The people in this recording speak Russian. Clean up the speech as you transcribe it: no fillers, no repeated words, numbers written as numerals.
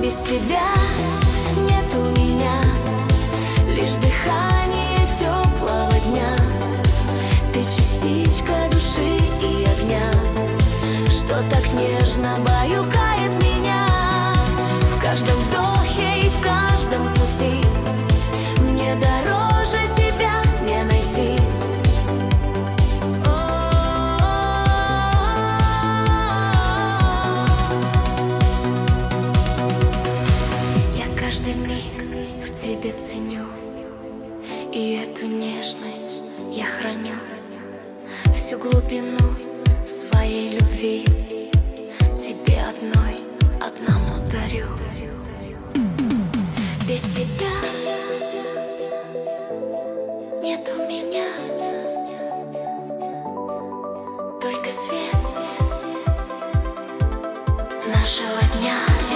Без тебя нет у меня лишь дыхание теплого дня. Ты частичка души и огня, что так нежно баюкает меня. В каждом вдохе и в каждом пути мне дороже тебя не найти. Я каждый миг в тебе ценю, и эту нежность я храню. Всю глубину своей любви тебе одному дарю. Без тебя нет у меня только свет нашего дня.